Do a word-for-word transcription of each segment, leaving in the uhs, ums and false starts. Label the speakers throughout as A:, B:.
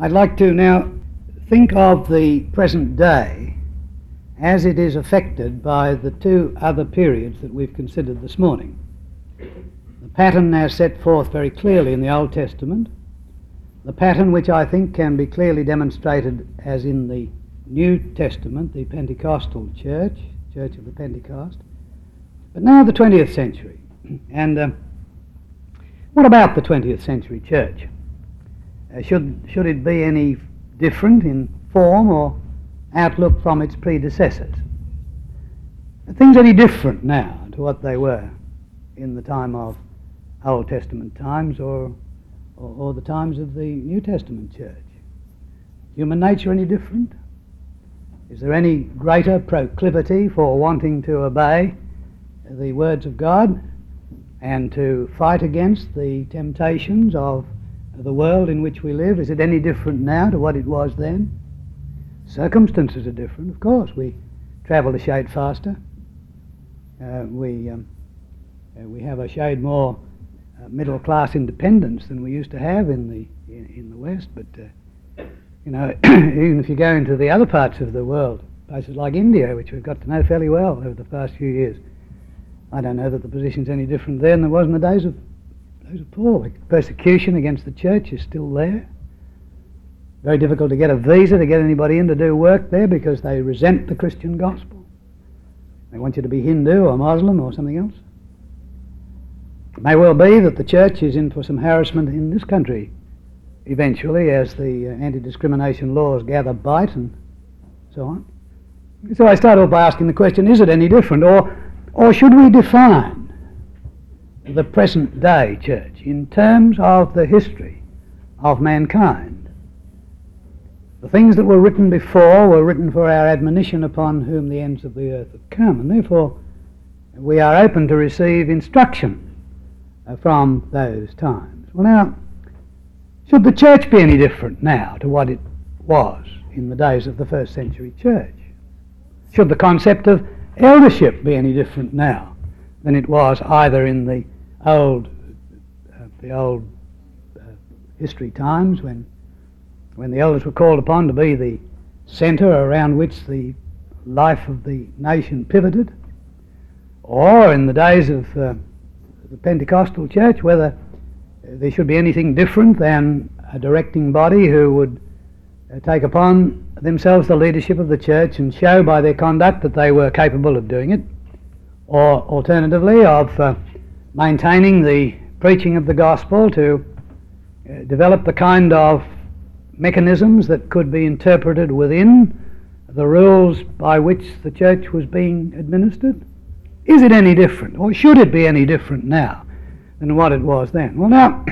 A: I'd like to now think of the present day as it is affected by the two other periods that we've considered this morning. The pattern now set forth very clearly in the Old Testament, the pattern which I think can be clearly demonstrated as in the New Testament, the Pentecostal church, Church of the Pentecost, but now the twentieth century. And uh, what about the twentieth century church? Uh, should, should it be any different in form or outlook from its predecessors? Are things any different now to what they were in the time of Old Testament times or, or, or the times of the New Testament church? Human nature any different? Is there any greater proclivity for wanting to obey the words of God and to fight against the temptations of the world in which we live? Is it any different now to what it was then? Circumstances are different, of course. We travel a shade faster. Uh, we um, uh, we have a shade more uh, middle class independence than we used to have in the in, in the West. But uh, you know, even if you go into the other parts of the world, places like India, which we've got to know fairly well over the past few years, I don't know that the position's any different there than it was in the days of days of Paul. The persecution against the church is still there. Very difficult to get a visa to get anybody in to do work there because they resent the Christian gospel. They want you to be Hindu or Muslim or something else. It may well be that the church is in for some harassment in this country eventually as the uh, anti-discrimination laws gather bite and so on. So I start off by asking the question, is it any different? Or, or should we define the present day church in terms of the history of mankind? The things that were written before were written for our admonition upon whom the ends of the earth have come, and therefore we are open to receive instruction uh, from those times. Well, now, should the church be any different now to what it was in the days of the first century church? Should the concept of eldership be any different now than it was either in the old, uh, the old uh, history times when when the elders were called upon to be the centre around which the life of the nation pivoted, or in the days of uh, the Pentecostal church, whether there should be anything different than a directing body who would uh, take upon themselves the leadership of the church and show by their conduct that they were capable of doing it, or alternatively of uh, maintaining the preaching of the gospel to uh, develop the kind of mechanisms that could be interpreted within the rules by which the church was being administered. Is it any different, or should it be any different now than what it was then? Well, now,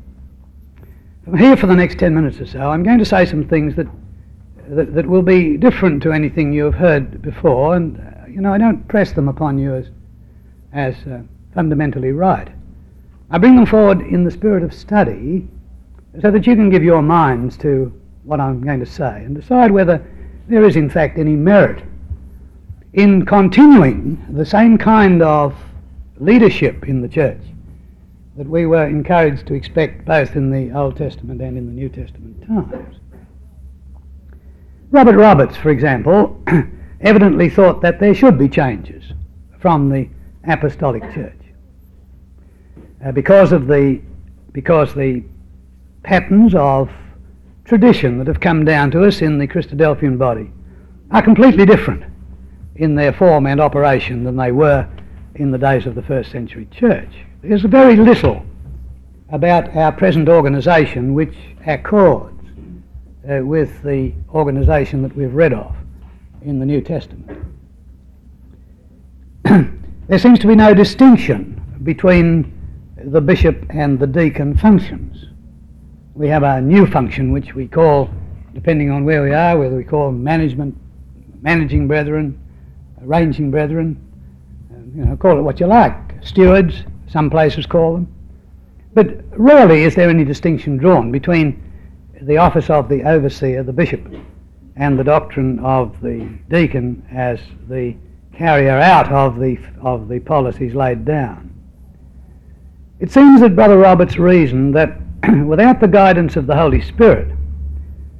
A: from here for the next ten minutes or so, I'm going to say some things that that, that will be different to anything you have heard before, and uh, you know, I don't press them upon you as as uh, fundamentally right. I bring them forward in the spirit of study so that you can give your minds to what I'm going to say and decide whether there is in fact any merit in continuing the same kind of leadership in the church that we were encouraged to expect both in the Old Testament and in the New Testament times. Robert Roberts, for example, evidently thought that there should be changes from the Apostolic Church uh, because of the because the patterns of tradition that have come down to us in the Christadelphian body are completely different in their form and operation than they were in the days of the first century church. There's very little about our present organisation which accords uh, with the organisation that we've read of in the New Testament. There seems to be no distinction between the bishop and the deacon functions. We have a new function which we call, depending on where we are, whether we call management, managing brethren, arranging brethren, uh, you know, call it what you like, stewards, some places call them. But rarely is there any distinction drawn between the office of the overseer, the bishop, and the doctrine of the deacon as the carrier out of the of the policies laid down. It seems that Brother Roberts reasoned that without the guidance of the Holy Spirit,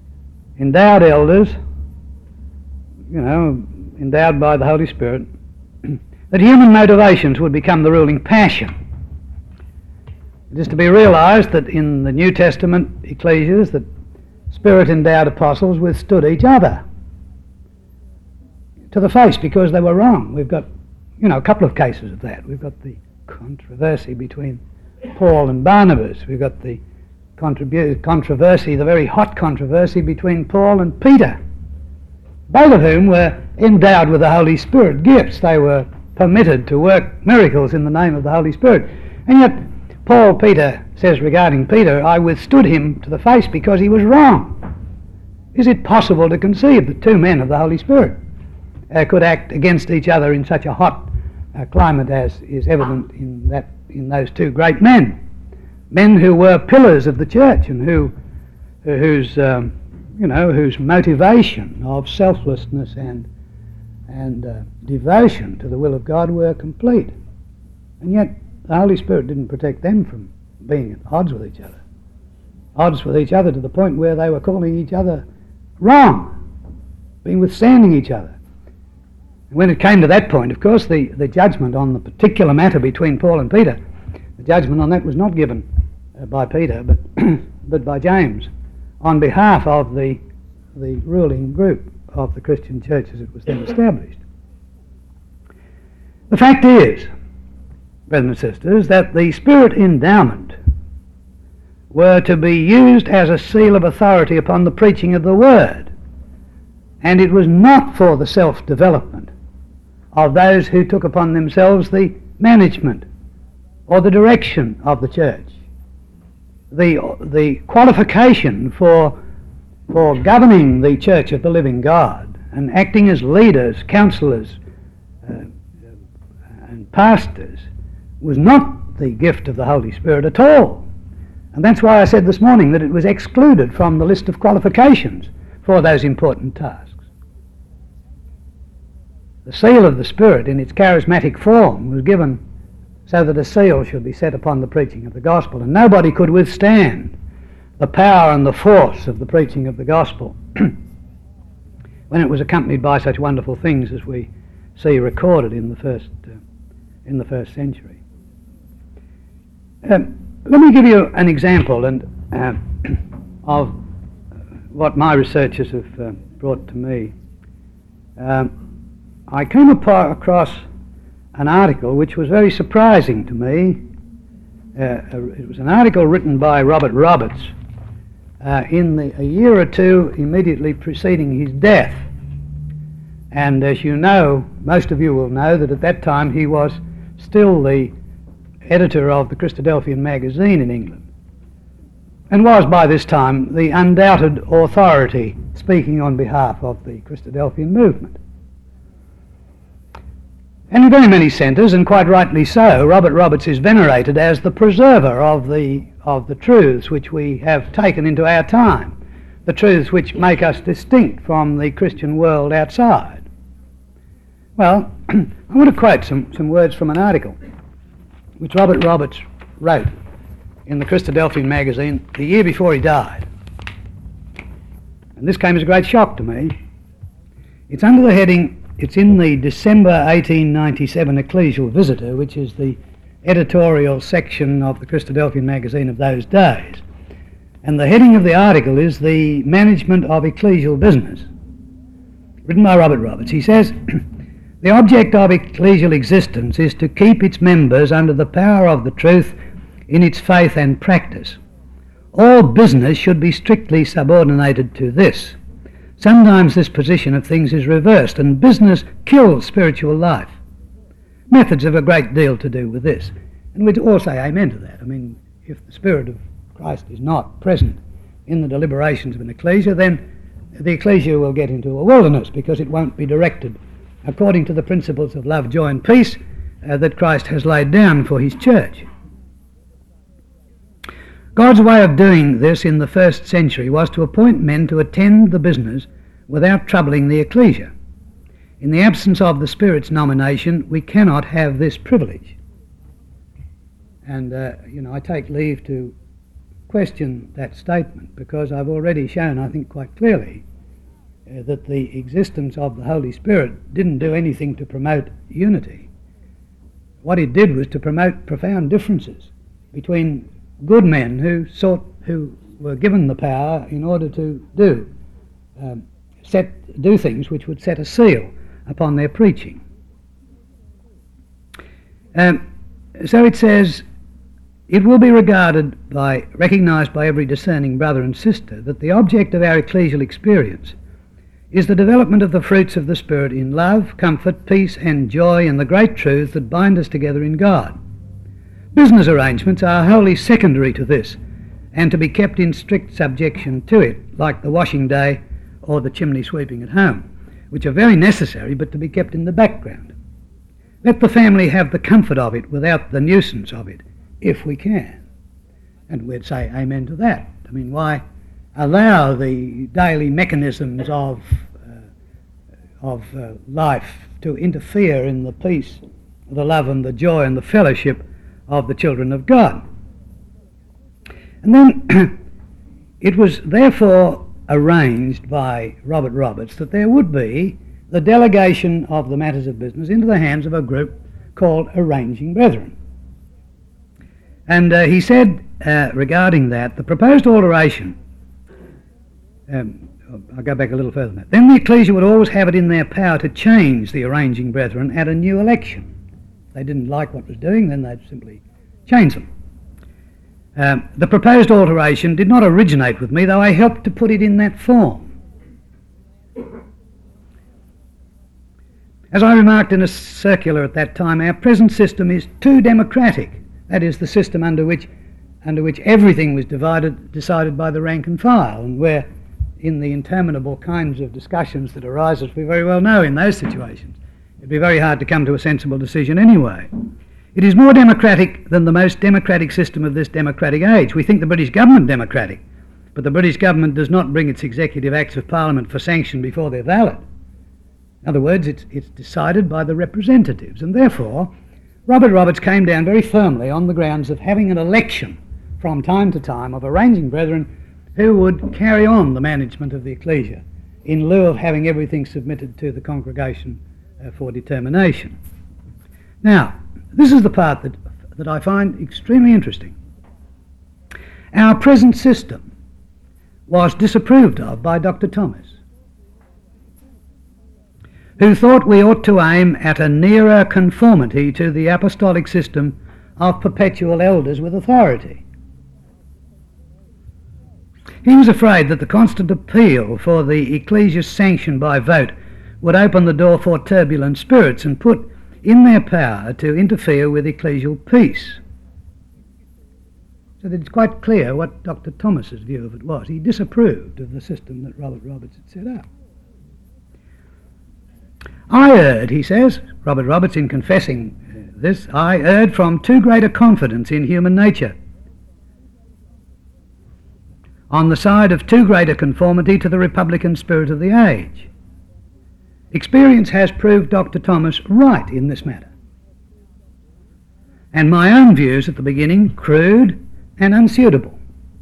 A: endowed elders, you know, endowed by the Holy Spirit, that human motivations would become the ruling passion. It is to be realised that in the New Testament ecclesias that Spirit-endowed apostles withstood each other to the face because they were wrong. We've got, you know, a couple of cases of that. We've got the controversy between Paul and Barnabas. We've got the contribu- controversy, the very hot controversy between Paul and Peter, both of whom were endowed with the Holy Spirit gifts. They were permitted to work miracles in the name of the Holy Spirit. And yet Paul, Peter, says regarding Peter, I withstood him to the face because he was wrong. Is it possible to conceive that two men of the Holy Spirit uh, could act against each other in such a hot uh, climate as is evident in that in those two great men? Men who were pillars of the church and who, whose, um, you know, whose motivation of selflessness and and uh, devotion to the will of God were complete. And yet the Holy Spirit didn't protect them from being at odds with each other. Odds with each other to the point where they were calling each other wrong, being withstanding each other. And when it came to that point, of course, the, the judgment on the particular matter between Paul and Peter, the judgment on that was not given uh, by Peter, but, but by James, on behalf of the, the ruling group of the Christian church as it was then established. The fact is, brothers and sisters, that the Spirit endowment were to be used as a seal of authority upon the preaching of the Word, and it was not for the self-development of those who took upon themselves the management or the direction of the church. The, the qualification for, for governing the church of the living God and acting as leaders, counsellors, uh, and pastors was not the gift of the Holy Spirit at all. And that's why I said this morning that it was excluded from the list of qualifications for those important tasks. The seal of the Spirit in its charismatic form was given so that a seal should be set upon the preaching of the gospel, and nobody could withstand the power and the force of the preaching of the gospel when it was accompanied by such wonderful things as we see recorded in the first uh, in the first century. Um, let me give you an example and uh, of what my researchers have uh, brought to me. Um, I came apart across an article which was very surprising to me. Uh, it was an article written by Robert Roberts uh, in the, a year or two immediately preceding his death. And as you know, most of you will know that at that time he was still the editor of the Christadelphian magazine in England, and was by this time the undoubted authority speaking on behalf of the Christadelphian movement. And in very many centres, and quite rightly so, Robert Roberts is venerated as the preserver of the, of the truths which we have taken into our time, the truths which make us distinct from the Christian world outside. Well, I want to quote some, some words from an article which Robert Roberts wrote in the Christadelphian magazine the year before he died. And this came as a great shock to me. It's under the heading, it's in the December eighteen ninety-seven Ecclesial Visitor, which is the editorial section of the Christadelphian magazine of those days. And the heading of the article is The Management of Ecclesial Business, written by Robert Roberts. He says, the object of ecclesial existence is to keep its members under the power of the truth in its faith and practice. All business should be strictly subordinated to this. Sometimes this position of things is reversed, and business kills spiritual life. Methods have a great deal to do with this, and we'd all say amen to that. I mean, if the Spirit of Christ is not present in the deliberations of an ecclesia, then the ecclesia will get into a wilderness because it won't be directed according to the principles of love, joy and peace uh, that Christ has laid down for his church. God's way of doing this in the first century was to appoint men to attend the business without troubling the ecclesia. In the absence of the Spirit's nomination, we cannot have this privilege. And, uh, you know, I take leave to question that statement, because I've already shown, I think quite clearly, uh, that the existence of the Holy Spirit didn't do anything to promote unity. What it did was to promote profound differences between good men who sought, who were given the power in order to do um, set do things which would set a seal upon their preaching. Um, so it says, it will be regarded by, recognised by every discerning brother and sister, that the object of our ecclesial experience is the development of the fruits of the Spirit in love, comfort, peace and joy in the great truths that bind us together in God. Business arrangements are wholly secondary to this, and to be kept in strict subjection to it, like the washing day or the chimney sweeping at home, which are very necessary but to be kept in the background. Let the family have the comfort of it without the nuisance of it, if we can. And we'd say amen to that. I mean, why allow the daily mechanisms of, uh, of uh, life to interfere in the peace, the love and the joy and the fellowship of the children of God? And then it was therefore arranged by Robert Roberts that there would be the delegation of the matters of business into the hands of a group called Arranging Brethren. And uh, he said uh, regarding that, the proposed alteration, um, I'll go back a little further than that, then the ecclesia would always have it in their power to change the Arranging Brethren at a new election. If they didn't like what was doing, then they'd simply change them. Um, the proposed alteration did not originate with me, though I helped to put it in that form. As I remarked in a circular at that time, our present system is too democratic. That is, the system under which, under which everything was divided, decided by the rank and file, and where, in the interminable kinds of discussions that arise, as we very well know in those situations, it'd be very hard to come to a sensible decision anyway. It is more democratic than the most democratic system of this democratic age. We think the British government democratic, but the British government does not bring its executive acts of Parliament for sanction before they're valid. In other words, it's, it's decided by the representatives, and therefore Robert Roberts came down very firmly on the grounds of having an election from time to time of Arranging Brethren who would carry on the management of the ecclesia in lieu of having everything submitted to the congregation uh, for determination. Now, this is the part that, that I find extremely interesting. Our present system was disapproved of by Doctor Thomas, who thought we ought to aim at a nearer conformity to the apostolic system of perpetual elders with authority. He was afraid that the constant appeal for the ecclesia's sanction by vote would open the door for turbulent spirits and put in their power to interfere with ecclesial peace. So that it's quite clear what Doctor Thomas's view of it was. He disapproved of the system that Robert Roberts had set up. I erred, he says, Robert Roberts, in confessing uh, this, I erred from too great a confidence in human nature, on the side of too great a conformity to the republican spirit of the age. Experience has proved Doctor Thomas right in this matter, and my own views at the beginning crude and unsuitable.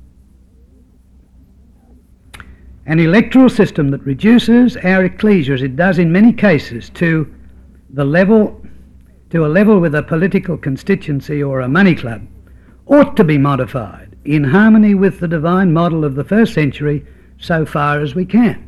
A: An electoral system that reduces our ecclesia, as it does in many cases, to the level, to a level with a political constituency or a money club, ought to be modified in harmony with the divine model of the first century so far as we can.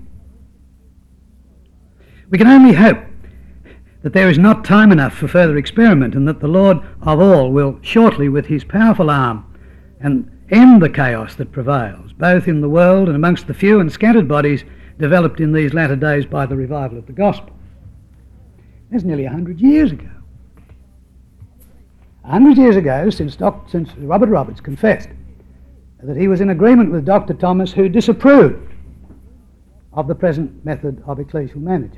A: We can only hope that there is not time enough for further experiment, and that the Lord of all will shortly, with his powerful arm, and end the chaos that prevails, both in the world and amongst the few and scattered bodies developed in these latter days by the revival of the gospel. That's nearly a hundred years ago. A hundred years ago, since, Doc, since Robert Roberts confessed that he was in agreement with Doctor Thomas, who disapproved of the present method of ecclesial management.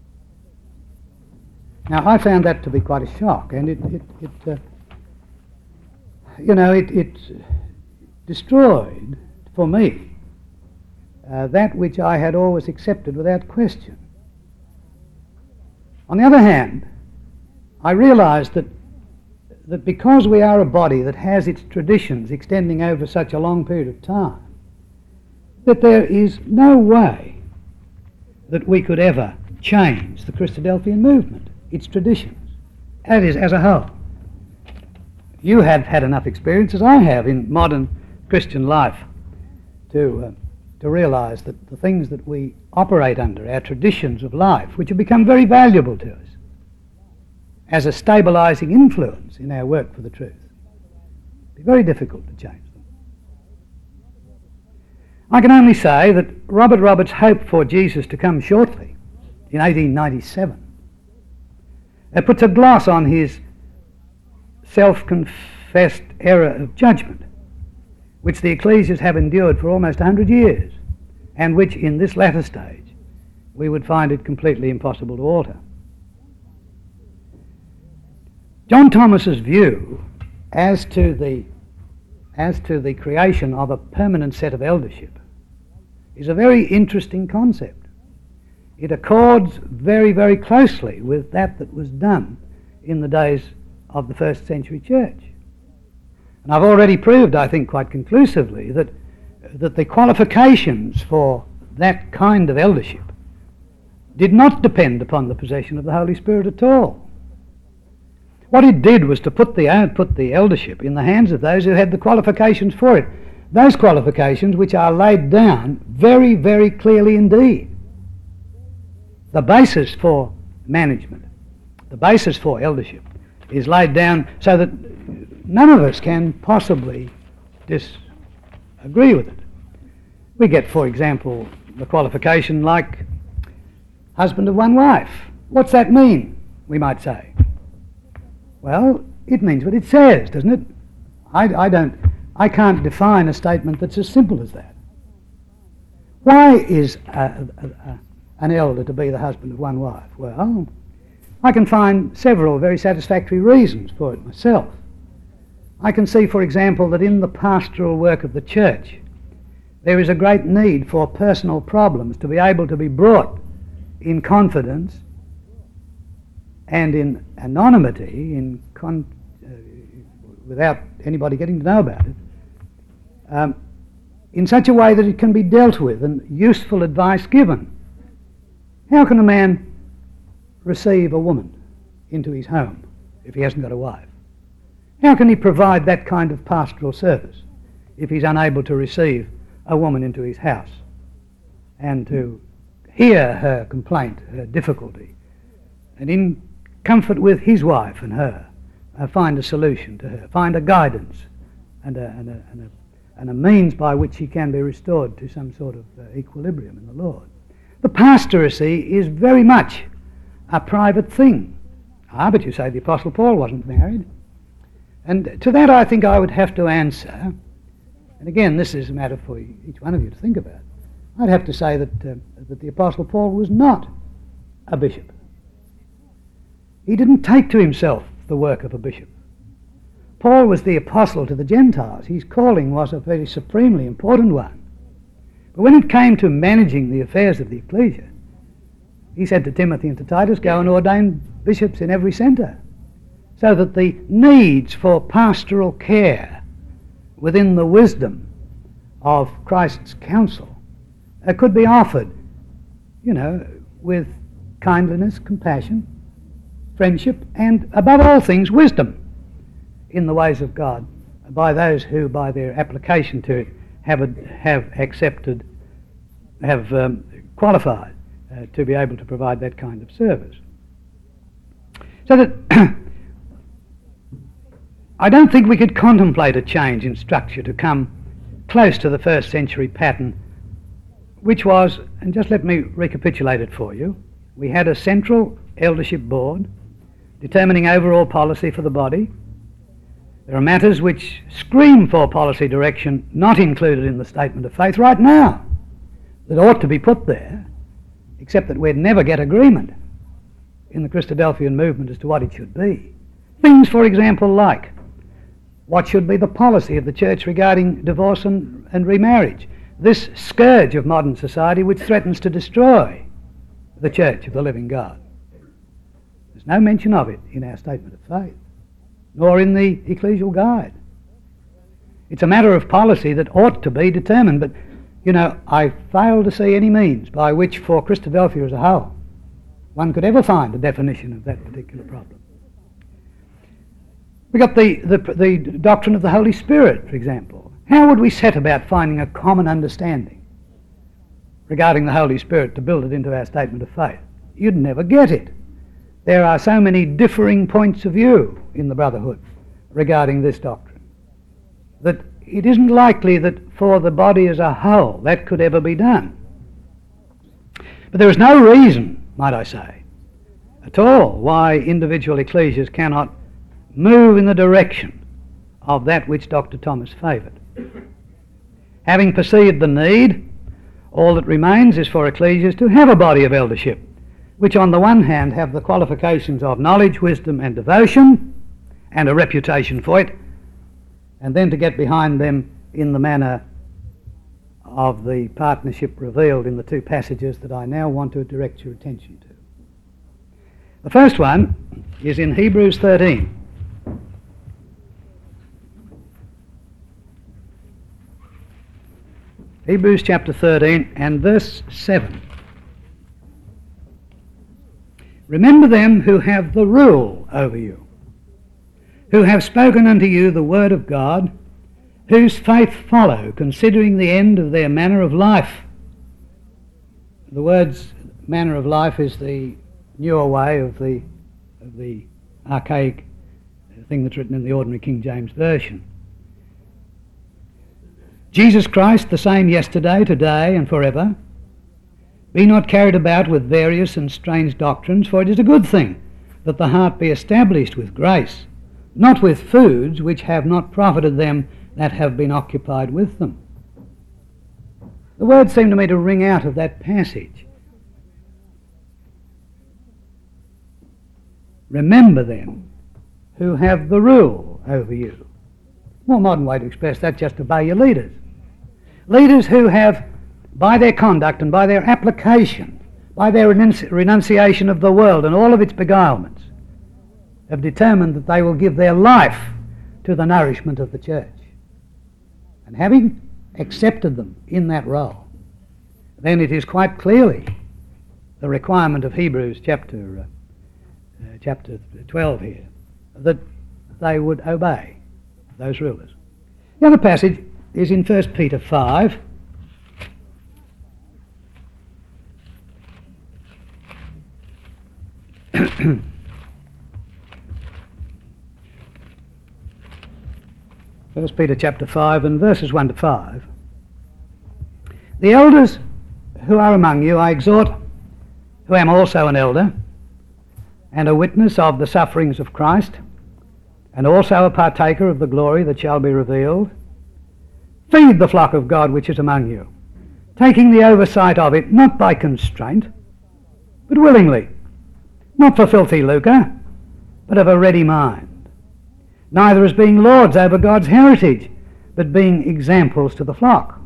A: Now, I found that to be quite a shock, and it, it, it uh, you know, it, it destroyed, for me, uh, that which I had always accepted without question. On the other hand, I realised that that because we are a body that has its traditions extending over such a long period of time, that there is no way that we could ever change the Christadelphian movement, its traditions, that is, as a whole. You have had enough experience, as I have, in modern Christian life to, uh, to realise that the things that we operate under, our traditions of life, which have become very valuable to us as a stabilising influence in our work for the truth, it'd be very difficult to change them. I can only say that Robert Roberts hoped for Jesus to come shortly in eighteen ninety-seven. It puts a gloss on his self-confessed error of judgment, which the ecclesias have endured for almost one hundred years, and which in this latter stage we would find it completely impossible to alter. John Thomas's view as to the as to the creation of a permanent set of eldership is a very interesting concept. It accords very, very closely with that that was done in the days of the first century church. And I've already proved, I think quite conclusively, that, that the qualifications for that kind of eldership did not depend upon the possession of the Holy Spirit at all. What it did was to put the, uh, put the eldership in the hands of those who had the qualifications for it. Those qualifications which are laid down very, very clearly indeed. The basis for management, the basis for eldership, is laid down so that none of us can possibly disagree with it. We get, for example, the qualification like husband of one wife. What's that mean, we might say? Well, it means what it says, doesn't it? I, I don't, I can't define a statement that's as simple as that. Why is a, a, a, an elder to be the husband of one wife? Well, I can find several very satisfactory reasons for it myself. I can see, for example, that in the pastoral work of the church, there is a great need for personal problems to be able to be brought in confidence and in anonymity, in con- uh, without anybody getting to know about it, um, in such a way that it can be dealt with and useful advice given. How can a man receive a woman into his home if he hasn't got a wife? How can he provide that kind of pastoral service if he's unable to receive a woman into his house and to hear her complaint, her difficulty, and in comfort with his wife and her, uh, find a solution to her, find a guidance and a, and, a, and, a, and a means by which he can be restored to some sort of uh, equilibrium in the Lord? The pastoracy is very much a private thing. Ah, but you say the Apostle Paul wasn't married. And to that I think I would have to answer, and again this is a matter for each one of you to think about, I'd have to say that, uh, that the Apostle Paul was not a bishop. He didn't take to himself the work of a bishop. Paul was the apostle to the Gentiles. His calling was a very supremely important one. But when it came to managing the affairs of the ecclesia, he said to Timothy and to Titus, go and ordain bishops in every centre, so that the needs for pastoral care within the wisdom of Christ's counsel uh, could be offered, you know, with kindliness, compassion, friendship, and above all things, wisdom in the ways of God by those who, by their application to it, have, a, have accepted, have um, qualified uh, to be able to provide that kind of service. So that I don't think we could contemplate a change in structure to come close to the first century pattern, which was, and just let me recapitulate it for you, we had a central eldership board determining overall policy for the body. There are matters which scream for policy direction not included in the statement of faith right now that ought to be put there, except that we'd never get agreement in the Christadelphian movement as to what it should be. Things, for example, like what should be the policy of the church regarding divorce and, and remarriage, this scourge of modern society which threatens to destroy the church of the living God. There's no mention of it in our statement of faith. nor in the Ecclesial Guide. It's a matter of policy that ought to be determined, but, you know, I fail to see any means by which, for Christadelphia as a whole, one could ever find a definition of that particular problem. We've got the, the, the doctrine of the Holy Spirit, for example. How would we set about finding a common understanding regarding the Holy Spirit to build it into our statement of faith? You'd never get it. There are so many differing points of view in the Brotherhood regarding this doctrine that it isn't likely that for the body as a whole that could ever be done. But there is no reason, might I say, at all why individual ecclesias cannot move in the direction of that which Doctor Thomas favoured. Having perceived the need, all that remains is for ecclesias to have a body of eldership, which on the one hand have the qualifications of knowledge, wisdom and devotion, and a reputation for it, and then to get behind them in the manner of the partnership revealed in the two passages that I now want to direct your attention to. The first one is in Hebrews thirteen. Hebrews chapter thirteen and verse seven. Remember them who have the rule over you, who have spoken unto you the word of God, whose faith follow, considering the end of their manner of life. The words manner of life is the newer way of the, of the archaic thing that's written in the ordinary King James Version. Jesus Christ, the same yesterday, today, and forever. Be not carried about with various and strange doctrines, for it is a good thing that the heart be established with grace, not with foods which have not profited them that have been occupied with them. The words seem to me to ring out of that passage. Remember them who have the rule over you. More modern way to express that, just obey your leaders. Leaders who have, by their conduct and by their application, by their renunci- renunciation of the world and all of its beguilements, have determined that they will give their life to the nourishment of the church. And having accepted them in that role, then it is quite clearly the requirement of Hebrews chapter, uh, uh, chapter twelve here, that they would obey those rulers. The other passage is in First Peter five. First Peter chapter five and verses one to five. The elders who are among you I exhort, who am also an elder, and a witness of the sufferings of Christ, and also a partaker of the glory that shall be revealed. Feed the flock of God which is among you, taking the oversight of it, not by constraint, but willingly, not for filthy lucre, but of a ready mind, neither as being lords over God's heritage, but being examples to the flock.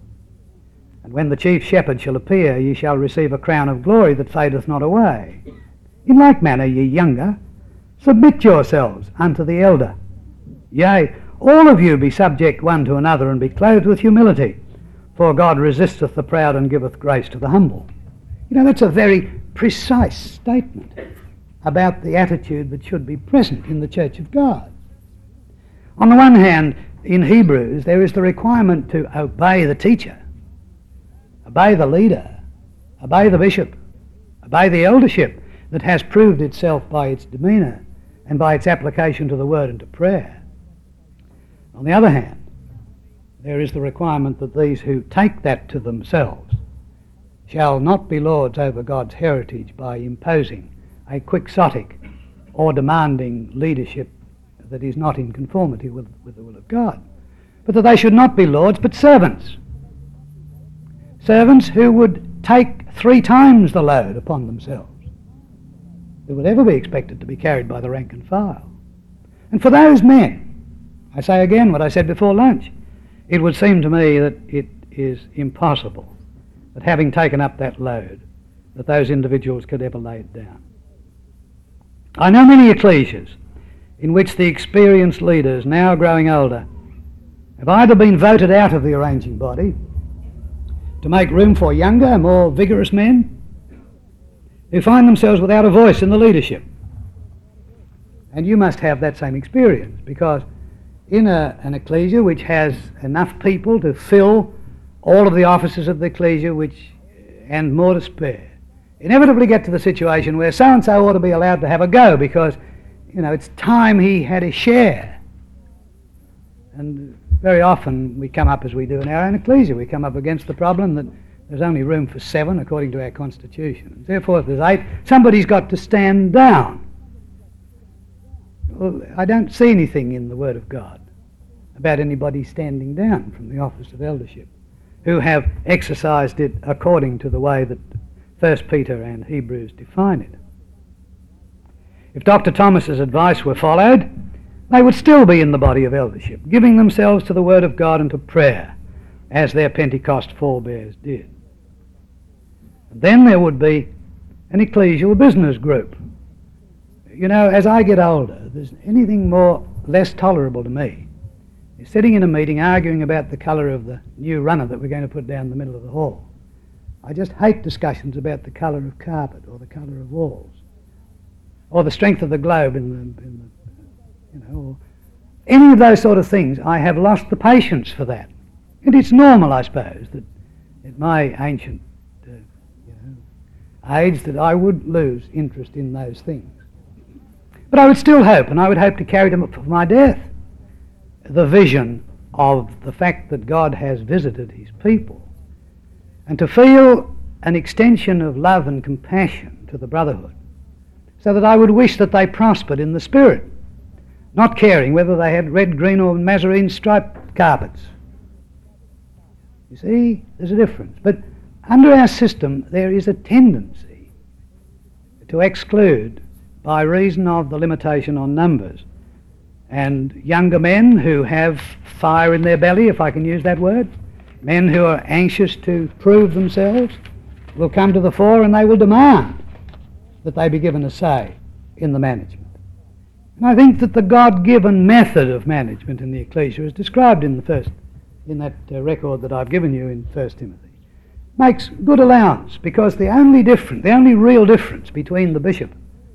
A: And when the chief shepherd shall appear, ye shall receive a crown of glory that fadeth not away. In like manner, ye younger, submit yourselves unto the elder. Yea, all of you be subject one to another, and be clothed with humility, for God resisteth the proud and giveth grace to the humble. You know, that's a very precise statement about the attitude that should be present in the Church of God. On the one hand, in Hebrews, there is the requirement to obey the teacher, obey the leader, obey the bishop, obey the eldership that has proved itself by its demeanour and by its application to the word and to prayer. On the other hand, there is the requirement that these who take that to themselves shall not be lords over God's heritage by imposing a quixotic or demanding leadership that is not in conformity with, with the will of God, but that they should not be lords but servants. Servants who would take three times the load upon themselves that would ever be expected to be carried by the rank and file. And for those men, I say again what I said before lunch, it would seem to me that it is impossible that having taken up that load, that those individuals could ever lay it down. I know many ecclesias in which the experienced leaders, now growing older, have either been voted out of the arranging body to make room for younger, more vigorous men who find themselves without a voice in the leadership. And you must have that same experience, because in a, an ecclesia which has enough people to fill all of the offices of the ecclesia, which, and more to spare, inevitably get to the situation where so-and-so ought to be allowed to have a go, because, you know, it's time he had a share. And very often we come up, as we do in our own ecclesia, we come up against the problem that there's only room for seven according to our constitution. And therefore, if there's eight, somebody's got to stand down. Well, I don't see anything in the Word of God about anybody standing down from the office of eldership who have exercised it according to the way that First Peter and Hebrews define it. If Doctor Thomas's advice were followed, they would still be in the body of eldership, giving themselves to the Word of God and to prayer, as their Pentecost forebears did. And then there would be an ecclesial business group. You know, as I get older, there's anything more less tolerable to me is sitting in a meeting arguing about the colour of the new runner that we're going to put down the middle of the hall. I just hate discussions about the colour of carpet or the colour of walls or the strength of the globe in the, in the you know, or any of those sort of things. I have lost the patience for that. And it's normal, I suppose, that at my ancient uh, you know, age that I would lose interest in those things. But I would still hope, and I would hope to carry them up to my death, the vision of the fact that God has visited his people, and to feel an extension of love and compassion to the brotherhood, so that I would wish that they prospered in the spirit, not caring whether they had red, green or mazarine striped carpets. You see, there's a difference. But under our system there is a tendency to exclude by reason of the limitation on numbers. And younger men who have fire in their belly, if I can use that word, men who are anxious to prove themselves, will come to the fore and they will demand that they be given a say in the management. And I think that the God-given method of management in the ecclesia is described in the first, in that uh, record that I've given you in First Timothy, makes good allowance, because the only difference, the only real difference between the bishop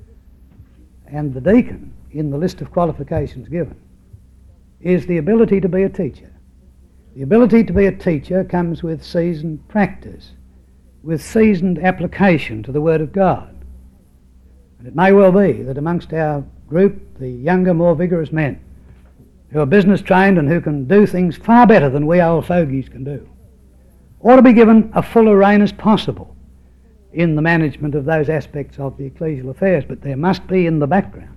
A: and the deacon in the list of qualifications given is the ability to be a teacher. The ability to be a teacher comes with seasoned practice, with seasoned application to the Word of God. And it may well be that amongst our group, the younger, more vigorous men who are business trained and who can do things far better than we old fogies can do, ought to be given a fuller rein as possible in the management of those aspects of the ecclesial affairs, but there must be in the background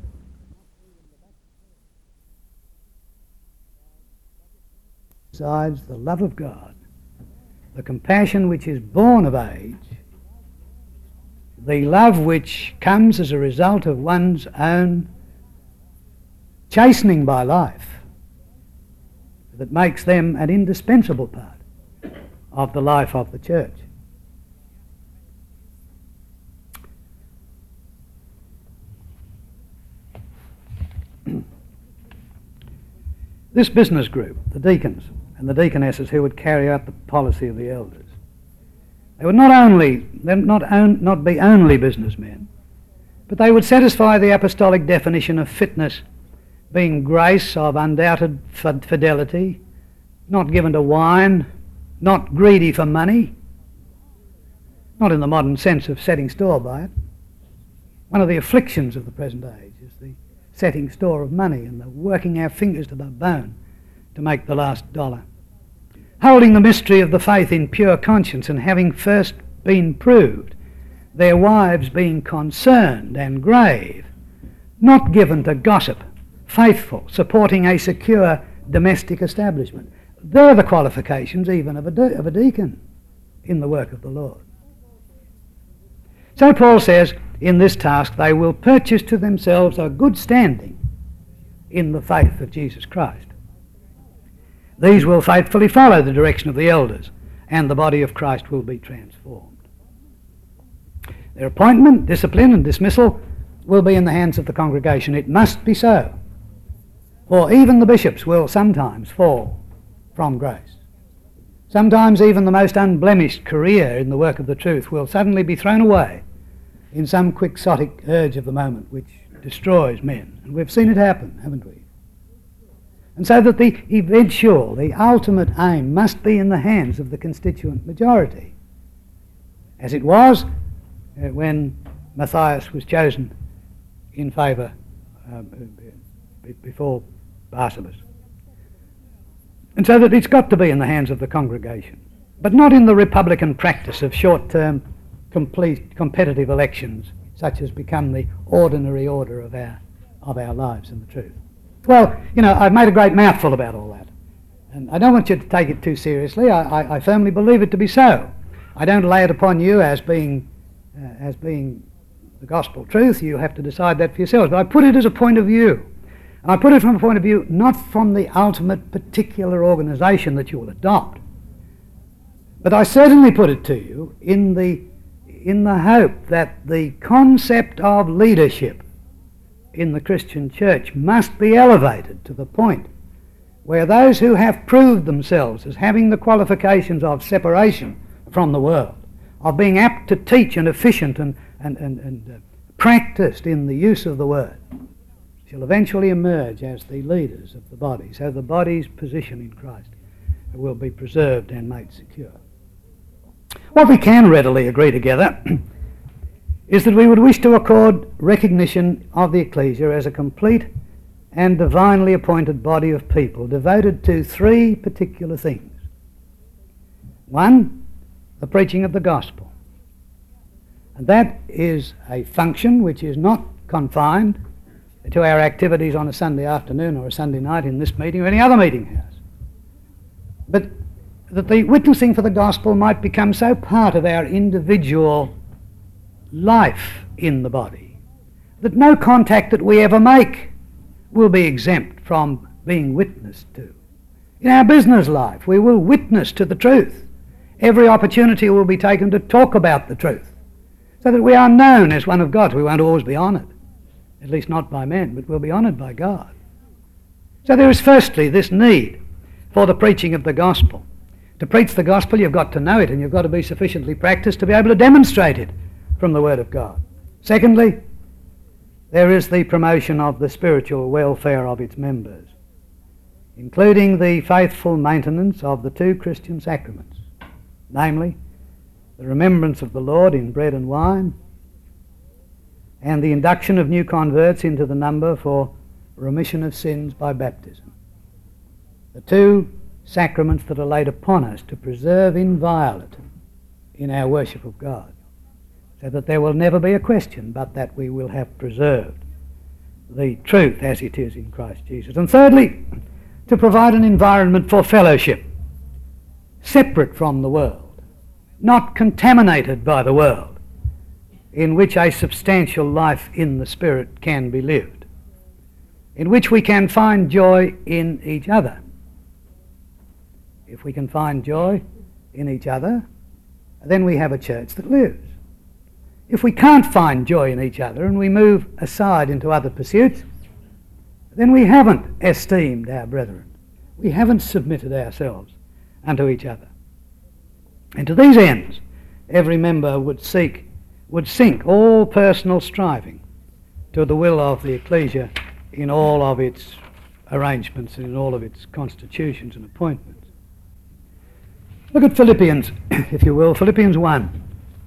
A: besides the love of God, the compassion which is born of age, the love which comes as a result of one's own chastening by life, that makes them an indispensable part of the life of the church. This business group, the deacons and the deaconesses who would carry out the policy of the elders, they would not only they would not, own, not be only businessmen, but they would satisfy the apostolic definition of fitness, being grace of undoubted fidelity, not given to wine, not greedy for money, not in the modern sense of setting store by it. One of the afflictions of the present age is the setting store of money and the working our fingers to the bone to make the last dollar. Holding the mystery of the faith in pure conscience, and having first been proved, their wives being concerned and grave, not given to gossip, faithful, supporting a secure domestic establishment. They're the qualifications even of a, de- of a deacon in the work of the Lord. So Paul says, in this task they will purchase to themselves a good standing in the faith of Jesus Christ. These will faithfully follow the direction of the elders, and the body of Christ will be transformed. Their appointment, discipline and dismissal will be in the hands of the congregation. It must be so, For even the bishops will sometimes fall from grace. Sometimes even the most unblemished career in the work of the truth will suddenly be thrown away in some quixotic urge of the moment which destroys men. And we've seen it happen, haven't we? And so that the eventual, the ultimate aim must be in the hands of the constituent majority, as it was uh, when Matthias was chosen in favour uh, before Barsabbas. And so that it's got to be in the hands of the congregation, but not in the republican practice of short-term complete competitive elections, such as become the ordinary order of our of our lives in the truth. Well, you know, I've made a great mouthful about all that, and I don't want you to take it too seriously. I, I, I firmly believe it to be so. I don't lay it upon you as being uh, as being the gospel truth. You have to decide that for yourselves. But I put it as a point of view. And I put it from a point of view not from the ultimate particular organisation that you will adopt, but I certainly put it to you in the in the hope that the concept of leadership in the Christian church must be elevated to the point where those who have proved themselves as having the qualifications of separation from the world, of being apt to teach and efficient and, and, and, and uh, practiced in the use of the word, shall eventually emerge as the leaders of the body, so the body's position in Christ will be preserved and made secure. What we can readily agree together is that we would wish to accord recognition of the ecclesia as a complete and divinely appointed body of people devoted to three particular things. One, the preaching of the gospel. And that is a function which is not confined to our activities on a Sunday afternoon or a Sunday night in this meeting or any other meeting house, but that the witnessing for the gospel might become so part of our individual life in the body that no contact that we ever make will be exempt from being witnessed to. In our business life, we will witness to the truth. Every opportunity will be taken to talk about the truth, so that we are known as one of God's. We won't always be honoured, at least not by men, but we'll be honoured by God. So there is firstly this need for the preaching of the gospel. To preach the gospel, you've got to know it, and you've got to be sufficiently practiced to be able to demonstrate it from the Word of God. Secondly, there is the promotion of the spiritual welfare of its members, including the faithful maintenance of the two Christian sacraments, namely, the remembrance of the Lord in bread and wine, and the induction of new converts into the number for remission of sins by baptism. The two sacraments that are laid upon us to preserve inviolate in our worship of God, so that there will never be a question but that we will have preserved the truth as it is in Christ Jesus. And thirdly, to provide an environment for fellowship, separate from the world, not contaminated by the world, in which a substantial life in the Spirit can be lived, in which we can find joy in each other. If we can find joy in each other, then we have a church that lives. If we can't find joy in each other and we move aside into other pursuits, then we haven't esteemed our brethren. We haven't submitted ourselves unto each other. And to these ends, every member would seek, would sink all personal striving to the will of the ecclesia in all of its arrangements and in all of its constitutions and appointments. Look at Philippians, if you will, Philippians one.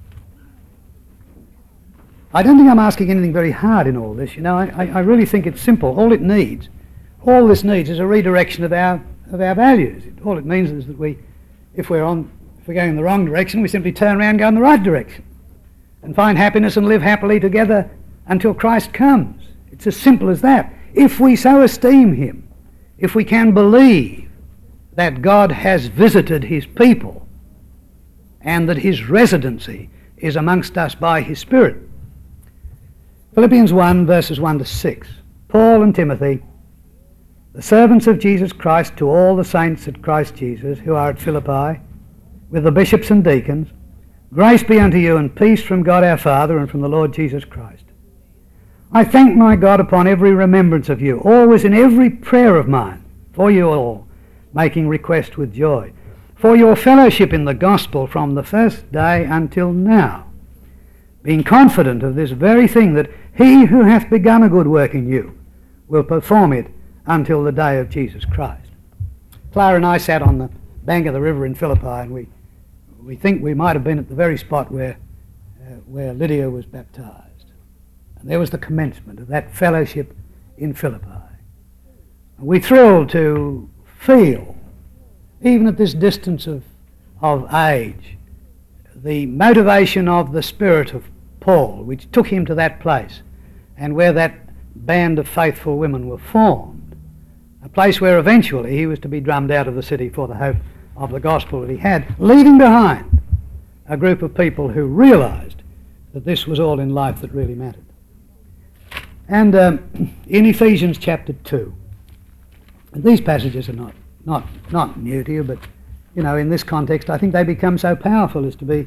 A: I don't think I'm asking anything very hard in all this. You know, I, I really think it's simple. All it needs, all this needs is a redirection of our of our values. It, all it means is that we, if we're on, if we're going in the wrong direction, we simply turn around and go in the right direction, and find happiness and live happily together until Christ comes. It's as simple as that. If we so esteem Him, if we can believe that God has visited His people, and that His residency is amongst us by His Spirit. Philippians one, verses one to six. Paul and Timothy, the servants of Jesus Christ, to all the saints at Christ Jesus who are at Philippi, with the bishops and deacons, grace be unto you and peace from God our Father and from the Lord Jesus Christ. I thank my God upon every remembrance of you, always in every prayer of mine, for you all, making request with joy, for your fellowship in the gospel from the first day until now, being confident of this very thing, that he who hath begun a good work in you will perform it until the day of Jesus Christ. Clara and I sat on the bank of the river in Philippi, and we, we think we might have been at the very spot where, uh, where Lydia was baptized. And there was the commencement of that fellowship in Philippi. And we thrilled to feel, even at this distance of, of age, the motivation of the spirit of Paul, which took him to that place, and where that band of faithful women were formed, a place where eventually he was to be drummed out of the city for the hope of the gospel that he had, leaving behind a group of people who realized that this was all in life that really mattered. And um, in Ephesians chapter two, and these passages are not, not, not new to you, but you know, in this context, I think they become so powerful as to be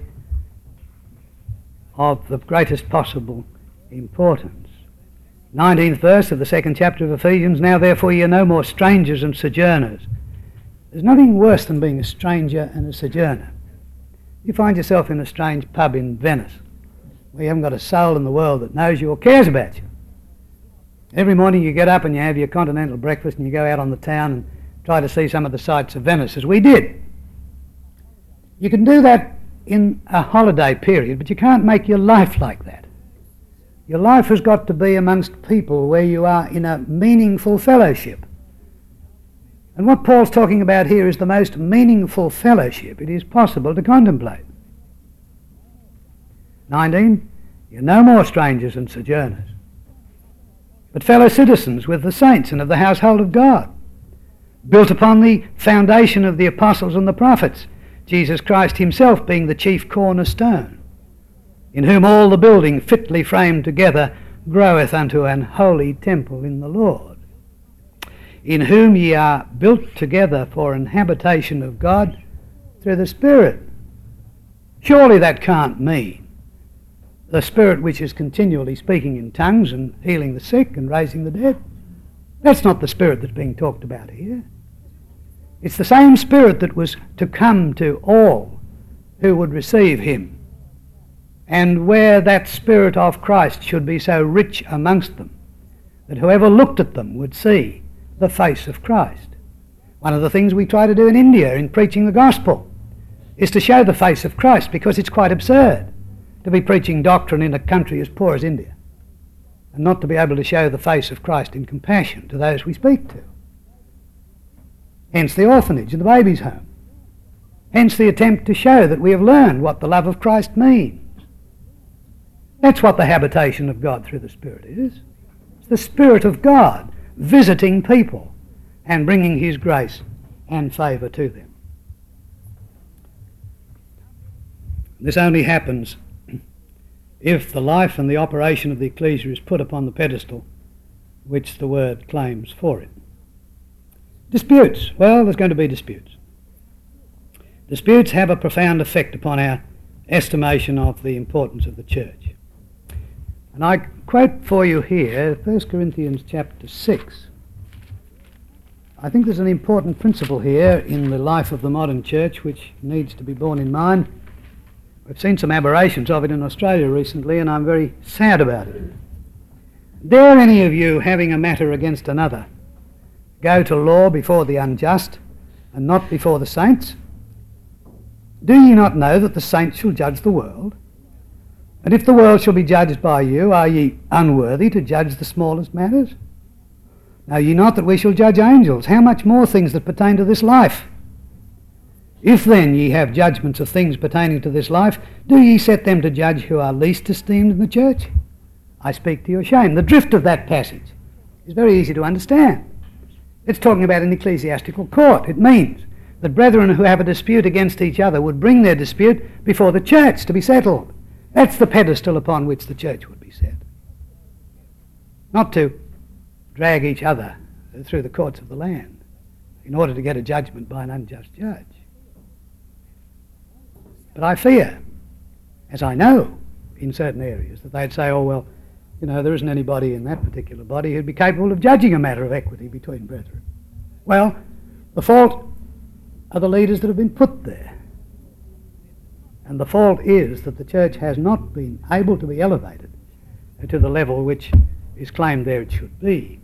A: of the greatest possible importance. nineteenth verse of the second chapter of Ephesians, now therefore ye are no more strangers and sojourners. There's nothing worse than being a stranger and a sojourner. You find yourself in a strange pub in Venice, where you haven't got a soul in the world that knows you or cares about you. Every morning you get up and you have your continental breakfast and you go out on the town and try to see some of the sights of Venice, as we did. You can do that in a holiday period, but you can't make your life like that. Your life has got to be amongst people where you are in a meaningful fellowship. And what Paul's talking about here is the most meaningful fellowship it is possible to contemplate. nineteen, you're no more strangers and sojourners, but fellow citizens with the saints and of the household of God, built upon the foundation of the apostles and the prophets, Jesus Christ himself being the chief cornerstone, in whom all the building fitly framed together groweth unto an holy temple in the Lord, in whom ye are built together for an habitation of God through the Spirit. Surely that can't mean the Spirit which is continually speaking in tongues and healing the sick and raising the dead. That's not the Spirit that's being talked about here. It's the same Spirit that was to come to all who would receive him, and where that Spirit of Christ should be so rich amongst them that whoever looked at them would see the face of Christ. One of the things we try to do in India in preaching the gospel is to show the face of Christ, because it's quite absurd to be preaching doctrine in a country as poor as India and not to be able to show the face of Christ in compassion to those we speak to. Hence the orphanage and the baby's home. Hence the attempt to show that we have learned what the love of Christ means. That's what the habitation of God through the Spirit is. It's the Spirit of God visiting people and bringing his grace and favour to them. This only happens if the life and the operation of the ecclesia is put upon the pedestal which the word claims for it. Disputes. Well, there's going to be disputes. Disputes have a profound effect upon our estimation of the importance of the church. And I quote for you here First Corinthians chapter six. I think there's an important principle here in the life of the modern church which needs to be borne in mind. We've seen some aberrations of it in Australia recently, and I'm very sad about it. Dare any of you, having a matter against another, go to law before the unjust and not before the saints? Do ye not know that the saints shall judge the world? And if the world shall be judged by you, are ye unworthy to judge the smallest matters? Know ye not that we shall judge angels? How much more things that pertain to this life? If then ye have judgments of things pertaining to this life, do ye set them to judge who are least esteemed in the church? I speak to your shame. The drift of that passage is very easy to understand. It's talking about an ecclesiastical court. It means that brethren who have a dispute against each other would bring their dispute before the church to be settled. That's the pedestal upon which the church would be set. Not to drag each other through the courts of the land in order to get a judgment by an unjust judge. But I fear, as I know in certain areas, that they'd say, oh well, You know, there isn't anybody in that particular body who'd be capable of judging a matter of equity between brethren. Well, the fault are the leaders that have been put there. And the fault is that the church has not been able to be elevated to the level which is claimed there it should be.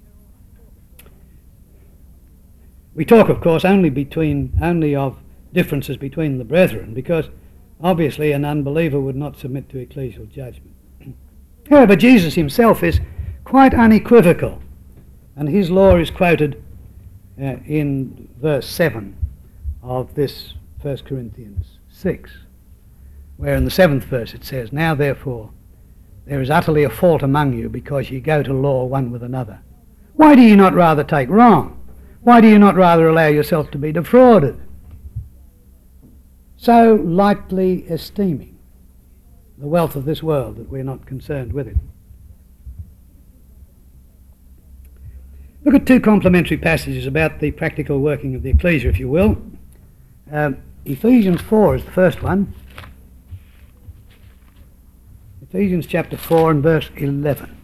A: We talk, of course, only between only of differences between the brethren, because obviously an unbeliever would not submit to ecclesial judgment. However, Jesus himself is quite unequivocal, and his law is quoted uh, in verse seven of this First Corinthians six, where in the seventh verse it says, "Now therefore there is utterly a fault among you, because ye go to law one with another. Why do ye not rather take wrong? Why do you not rather allow yourself to be defrauded? So lightly esteeming the wealth of this world that we're not concerned with it." Look at two complementary passages about the practical working of the ecclesia, if you will. Um, Ephesians four is the first one. Ephesians chapter four and verse eleven.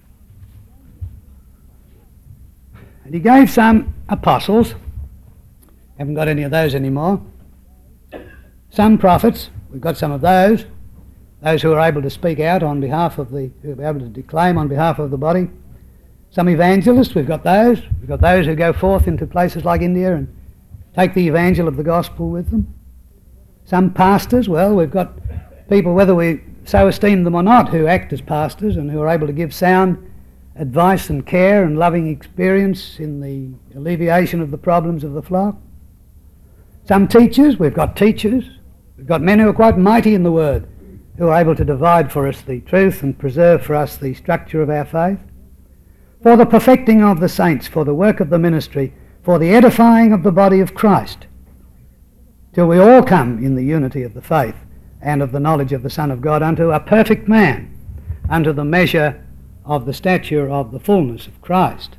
A: And he gave some apostles, haven't got any of those anymore, some prophets, we've got some of those, those who are able to speak out on behalf of the, who are able to declaim on behalf of the body, some evangelists, we've got those, we've got those who go forth into places like India and take the evangel of the gospel with them. Some pastors, well, we've got people, whether we so esteem them or not, who act as pastors and who are able to give sound advice and care and loving experience in the alleviation of the problems of the flock. Some teachers, we've got teachers, we've got men who are quite mighty in the word, who are able to divide for us the truth and preserve for us the structure of our faith. For the perfecting of the saints, for the work of the ministry, for the edifying of the body of Christ, till we all come in the unity of the faith and of the knowledge of the Son of God, unto a perfect man, unto the measure of the stature of the fullness of Christ.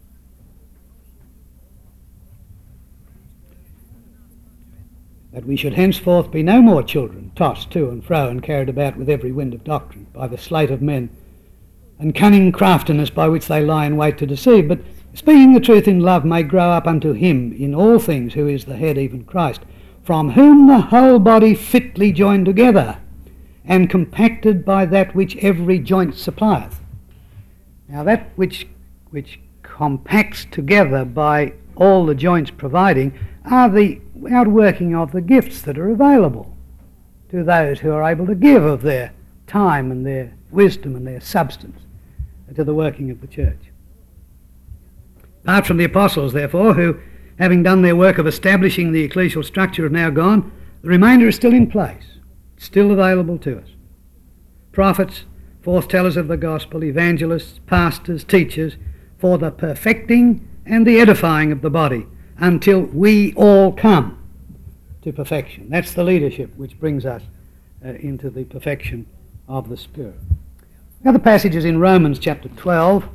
A: That we should henceforth be no more children, tossed to and fro and carried about with every wind of doctrine, by the sleight of men, and cunning craftiness by which they lie in wait to deceive, but speaking the truth in love may grow up unto him in all things, who is the head, even Christ, from whom the whole body fitly joined together, and compacted by that which every joint supplieth. Now that which which compacts together by all the joints providing are the outworking of the gifts that are available to those who are able to give of their time and their wisdom and their substance to the working of the church. Apart from the apostles, therefore, who, having done their work of establishing the ecclesial structure, have now gone, the remainder is still in place, still available to us. Prophets, forth-tellers of the gospel, evangelists, pastors, teachers, for the perfecting and the edifying of the body, until we all come to perfection. That's the leadership which brings us uh, into the perfection of the Spirit. The other passage is in Romans chapter twelve.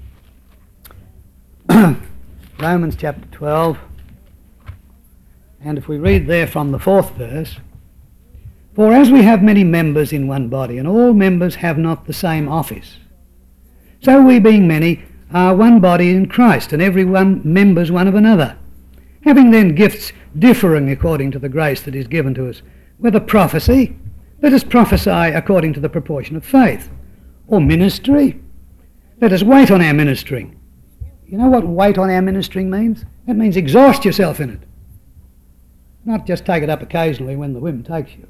A: Romans chapter twelve, and if we read there from the fourth verse, "For as we have many members in one body, and all members have not the same office, so we, being many, are one body in Christ, and every one members one of another. Having then gifts differing according to the grace that is given to us, whether prophecy, let us prophesy according to the proportion of faith, or ministry, let us wait on our ministering." You know what wait on our ministering means? It means exhaust yourself in it, not just take it up occasionally when the whim takes you.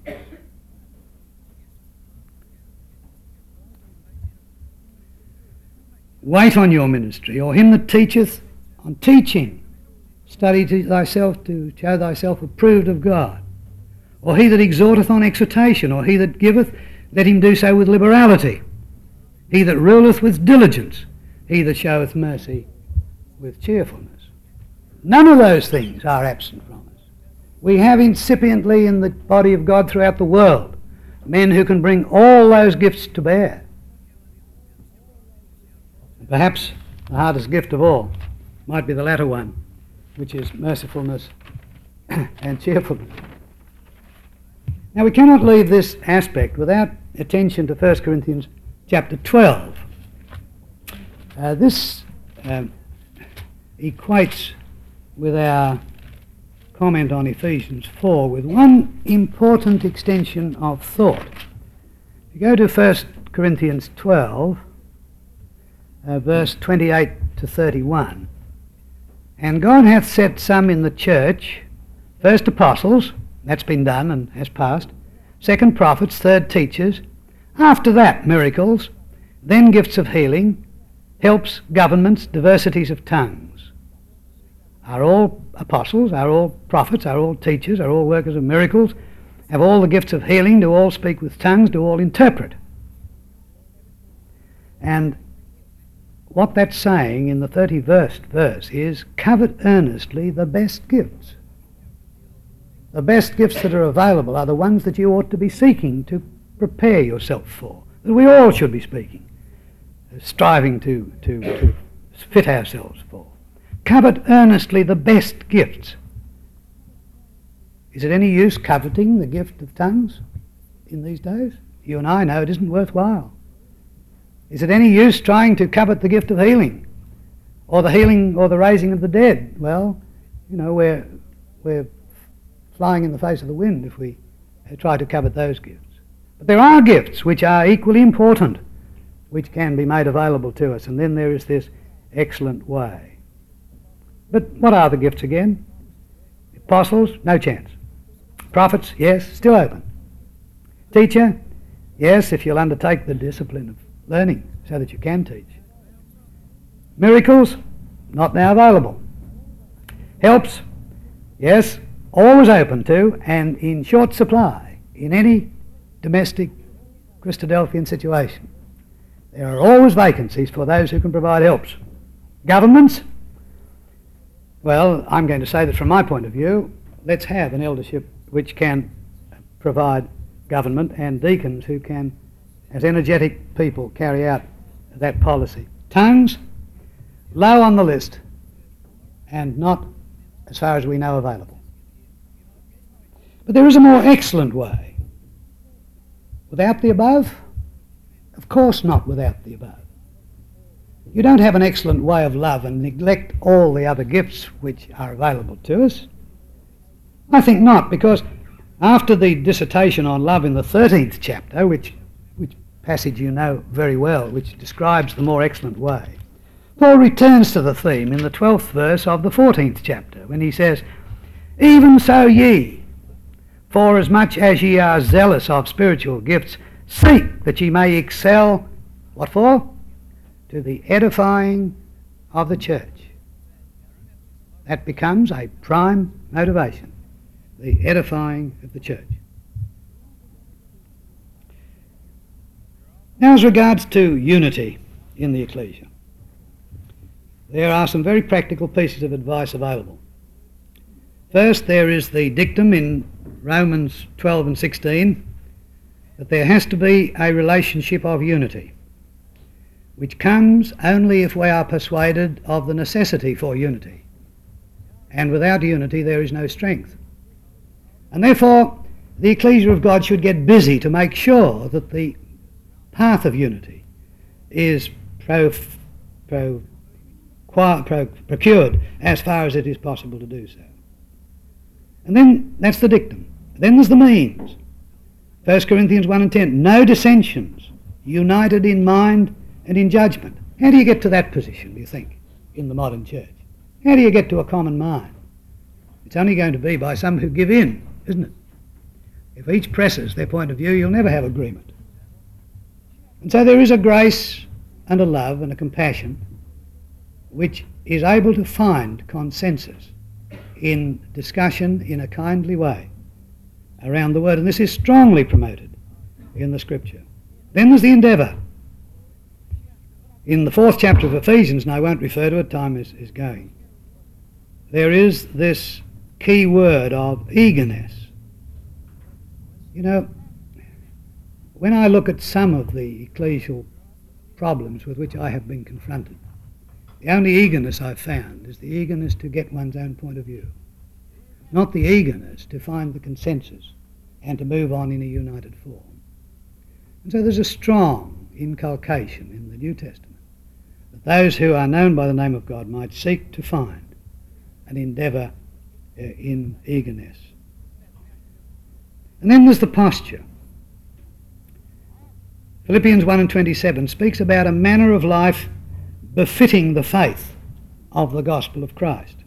A: Wait on your ministry, or him that teacheth on teaching. Study to thyself to show thyself approved of God. Or he that exhorteth on exhortation, or he that giveth, let him do so with liberality. He that ruleth with diligence, he that showeth mercy with cheerfulness. None of those things are absent from us. We have incipiently in the body of God throughout the world men who can bring all those gifts to bear. And perhaps the hardest gift of all might be the latter one, which is mercifulness and cheerfulness. Now we cannot leave this aspect without attention to First Corinthians chapter twelve. Uh, this um, equates with our comment on Ephesians four with one important extension of thought. If you go to First Corinthians twelve, uh, verse twenty-eight to thirty-one, and God hath set some in the church, first apostles, that's been done and has passed, second prophets, third teachers, after that miracles, then gifts of healing, helps, governments, diversities of tongues. Are all apostles, are all prophets, are all teachers, are all workers of miracles, have all the gifts of healing, do all speak with tongues, do all interpret? And what that's saying in the thirty-first verse is, covet earnestly the best gifts. The best gifts that are available are the ones that you ought to be seeking to prepare yourself for, that we all should be speaking, striving to, to, to fit ourselves for. Covet earnestly the best gifts. Is it any use coveting the gift of tongues in these days? You and I know it isn't worthwhile. Is it any use trying to covet the gift of healing, or the healing or the raising of the dead? Well, you know, we're, we're flying in the face of the wind if we try to covet those gifts. But there are gifts which are equally important, which can be made available to us, and then there is this excellent way. But what are the gifts again? Apostles, no chance. Prophets, yes, still open. Teacher, yes, if you'll undertake the discipline of learning so that you can teach. Miracles, not now available. Helps, yes, always open to and in short supply in any domestic Christadelphian situation. There are always vacancies for those who can provide helps. Governments, well, I'm going to say that from my point of view, let's have an eldership which can provide government and deacons who can, as energetic people, carry out that policy. Tongues, low on the list and not, as far as we know, available. But there is a more excellent way. Without the above? Of course not without the above. You don't have an excellent way of love and neglect all the other gifts which are available to us. I think not, because after the dissertation on love in the thirteenth chapter, which, which passage you know very well, which describes the more excellent way, Paul returns to the theme in the twelfth verse of the fourteenth chapter, when he says, "Even so ye, for as much as ye are zealous of spiritual gifts, seek that ye may excel," what for? "To the edifying of the church." That becomes a prime motivation, the edifying of the church. Now, as regards to unity in the ecclesia, there are some very practical pieces of advice available. First, there is the dictum in Romans twelve and sixteen that there has to be a relationship of unity, which comes only if we are persuaded of the necessity for unity. And without unity there is no strength. And therefore the ecclesia of God should get busy to make sure that the path of unity is pro, pro, qua, pro, procured as far as it is possible to do so. And then that's the dictum. Then there's the means. First Corinthians one and ten, no dissensions, united in mind and in judgment. How do you get to that position, do you think, in the modern church? How do you get to a common mind? It's only going to be by some who give in, isn't it? If each presses their point of view, you'll never have agreement. And so there is a grace and a love and a compassion which is able to find consensus in discussion in a kindly way around the word, and this is strongly promoted in the scripture. Then there's the endeavour. In the fourth chapter of Ephesians, and I won't refer to it, time is, is going, there is this key word of eagerness. You know, when I look at some of the ecclesial problems with which I have been confronted, the only eagerness I've found is the eagerness to get one's own point of view, not the eagerness to find the consensus and to move on in a united form. And so there's a strong inculcation in the New Testament that those who are known by the name of God might seek to find and endeavour uh, in eagerness. And then there's the posture. Philippians one and twenty-seven speaks about a manner of life befitting the faith of the gospel of Christ.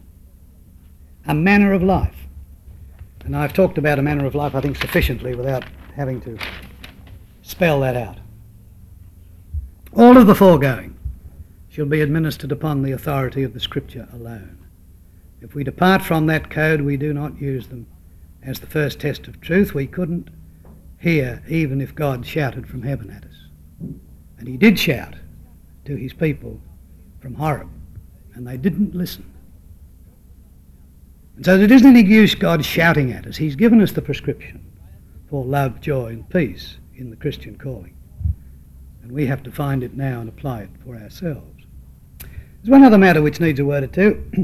A: A manner of life. And I've talked about a manner of life, I think, sufficiently without having to spell that out. All of the foregoing shall be administered upon the authority of the Scripture alone. If we depart from that code, we do not use them as the first test of truth. We couldn't hear even if God shouted from heaven at us. And he did shout to his people from Horeb, and they didn't listen. And so there isn't any use God shouting at us. He's given us the prescription for love, joy and peace in the Christian calling. And we have to find it now and apply it for ourselves. There's one other matter which needs a word or two.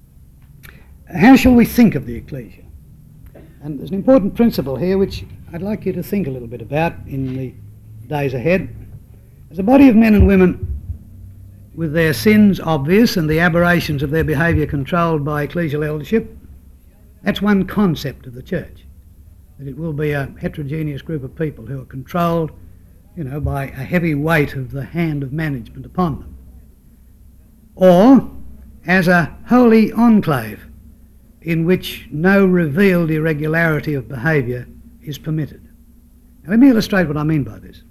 A: How shall we think of the ecclesia? And there's an important principle here which I'd like you to think a little bit about in the days ahead. As a body of men and women with their sins obvious and the aberrations of their behaviour controlled by ecclesial eldership, that's one concept of the church, that it will be a heterogeneous group of people who are controlled, you know, by a heavy weight of the hand of management upon them. Or as a holy enclave in which no revealed irregularity of behaviour is permitted. Now let me illustrate what I mean by this.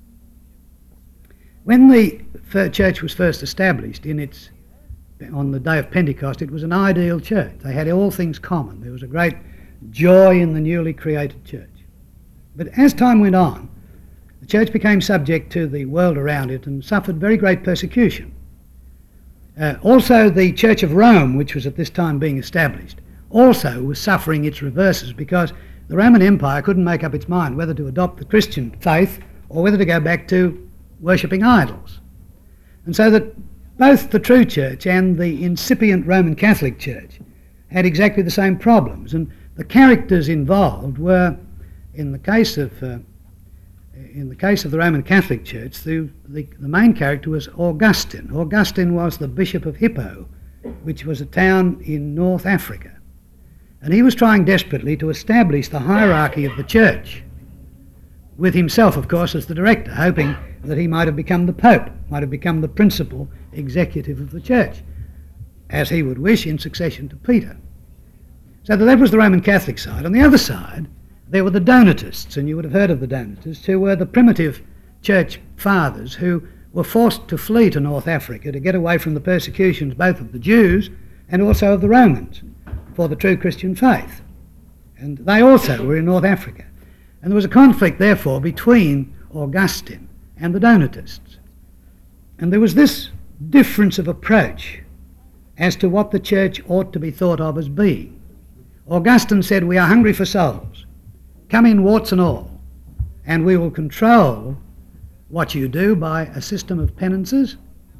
A: When the church was first established in its, on the day of Pentecost, it was an ideal church. They had all things common. There was a great joy in the newly created church. But as time went on, the church became subject to the world around it and suffered very great persecution. Uh, also the Church of Rome, which was at this time being established, also was suffering its reverses because the Roman Empire couldn't make up its mind whether to adopt the Christian faith or whether to go back to worshipping idols. And so that both the true church and the incipient Roman Catholic Church had exactly the same problems. And the characters involved were, in the case of uh, in the case of the Roman Catholic Church, the, the, the main character was Augustine. Augustine was the Bishop of Hippo, which was a town in North Africa. And he was trying desperately to establish the hierarchy of the church, with himself, of course, as the director, hoping that he might have become the Pope, might have become the principal executive of the church, as he would wish in succession to Peter. So that was the Roman Catholic side. On the other side, there were the Donatists, and you would have heard of the Donatists, who were the primitive church fathers who were forced to flee to North Africa to get away from the persecutions both of the Jews and also of the Romans for the true Christian faith. And they also were in North Africa. And there was a conflict, therefore, between Augustine and the Donatists. And there was this difference of approach as to what the church ought to be thought of as being. Augustine said, we are hungry for souls. Come in warts and all, and we will control what you do by a system of penances,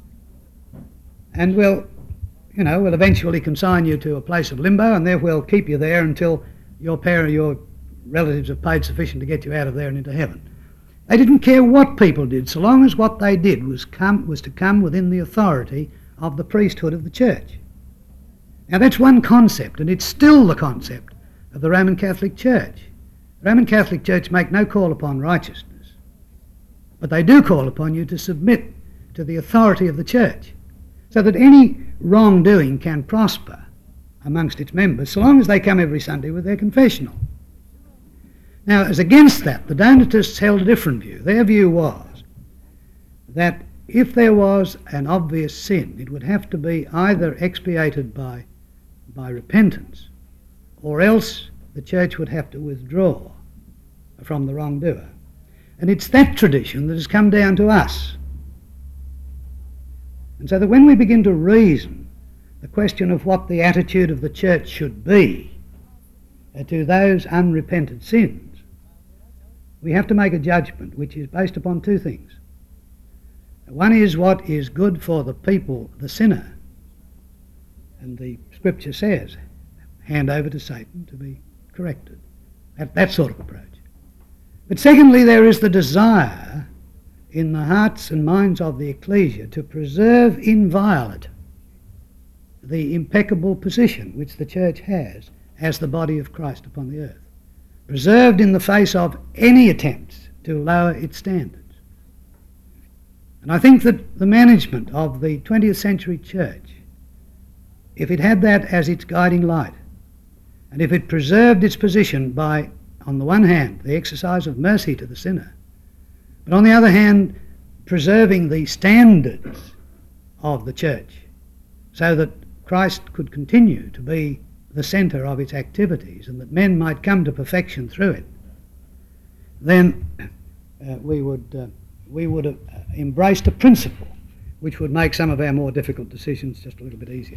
A: and we'll, you know, we'll eventually consign you to a place of limbo, and there we'll keep you there until your parent, your relatives have paid sufficient to get you out of there and into heaven. They didn't care what people did, so long as what they did was come was to come within the authority of the priesthood of the church. Now that's one concept, and it's still the concept of the Roman Catholic Church. The Roman Catholic Church make no call upon righteousness, but they do call upon you to submit to the authority of the church, so that any wrongdoing can prosper amongst its members, so long as they come every Sunday with their confessional. Now, as against that, the Donatists held a different view. Their view was that if there was an obvious sin, it would have to be either expiated by, by repentance, or else the church would have to withdraw from the wrongdoer. And it's that tradition that has come down to us. And so that when we begin to reason the question of what the attitude of the church should be uh, to those unrepented sins, we have to make a judgment which is based upon two things. One is what is good for the people, the sinner, and the Scripture says, hand over to Satan to be corrected. That, that sort of approach. But secondly, there is the desire in the hearts and minds of the ecclesia to preserve inviolate the impeccable position which the church has as the body of Christ upon the earth, preserved in the face of any attempts to lower its standards. And I think that the management of the twentieth century church, if it had that as its guiding light, and if it preserved its position by, on the one hand, the exercise of mercy to the sinner, but on the other hand, preserving the standards of the church so that Christ could continue to be the centre of its activities and that men might come to perfection through it, then uh, we would uh, we would have embraced a principle which would make some of our more difficult decisions just a little bit easier.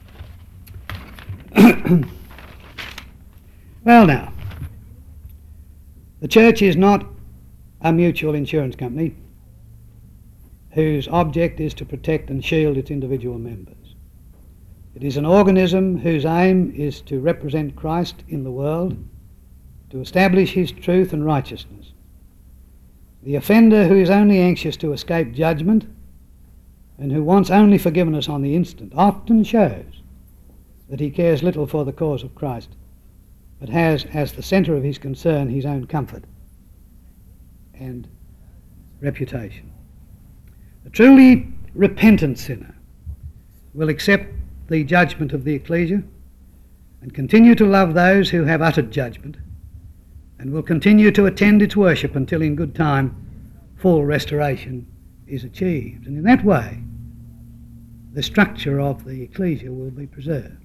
A: Well now, the church is not a mutual insurance company whose object is to protect and shield its individual members. It is an organism whose aim is to represent Christ in the world, to establish his truth and righteousness. The offender who is only anxious to escape judgment and who wants only forgiveness on the instant often shows that he cares little for the cause of Christ, but has as the centre of his concern his own comfort and reputation. A truly repentant sinner will accept the judgment of the ecclesia and continue to love those who have uttered judgment, and will continue to attend its worship until in good time full restoration is achieved. And in that way, the structure of the ecclesia will be preserved.